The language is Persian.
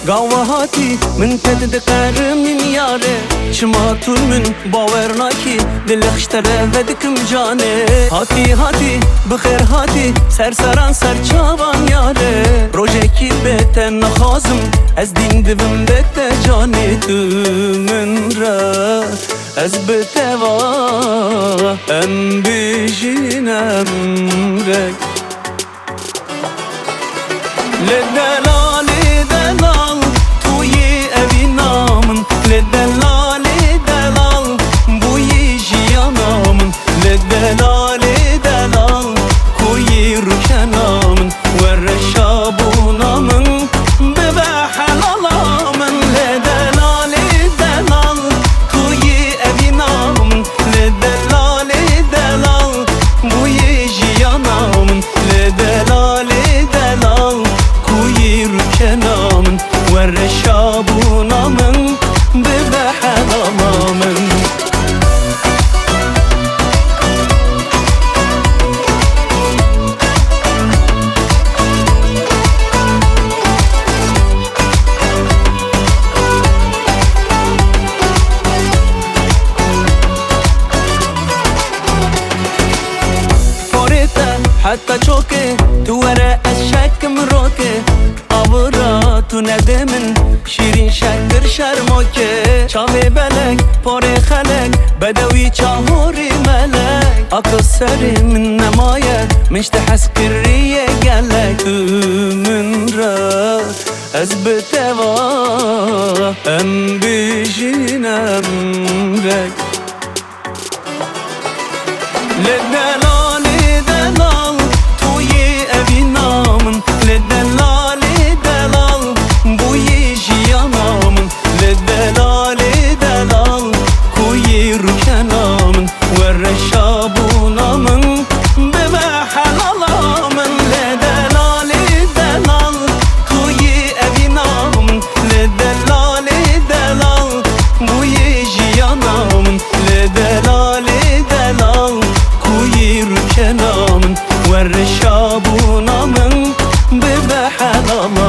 گاوهاتی من تدقر من یاره چما طول من باور ناکی دل خشتره و دکم جانه هاتی هاتی بخیر هاتی سرسران سرچاوان یاره روژه کی بهتن نخوازم از دین دوم بهت جانی تو من را از بتوا ام بیشینم رک لدلال دلال توی اوی نامن لدلال دلال بوی جیانامن لدلال دلال کوی رکنامن ورشابونامن ببه حلالامن لدلال دلال توی اوی نامن لدلال دلال بوی جیانامن لدلال دلال کوی رکنامن ورشابونامن ببه حلالامن حتى چوکه تو وره از شکم روکه آورا تو نده من شیرین شکر شرماکه چاوه بلک پاره خلک بدوی چاهوری ملک اکو سری من نمایه مشت حس کریه گلک تو من را از بتوا ام بیشینم رک لدلال دلال توی اوی نامن لدلال دلال بوی جیانامن لدلال دلال کوی رکنامن ورشابونامن ببه حلالامن لدلال دلال توی اوی نامن لدلال دلال بوی جیانامن لدلال دلال کوی رکنامن ورشابونامن ببه حلالامن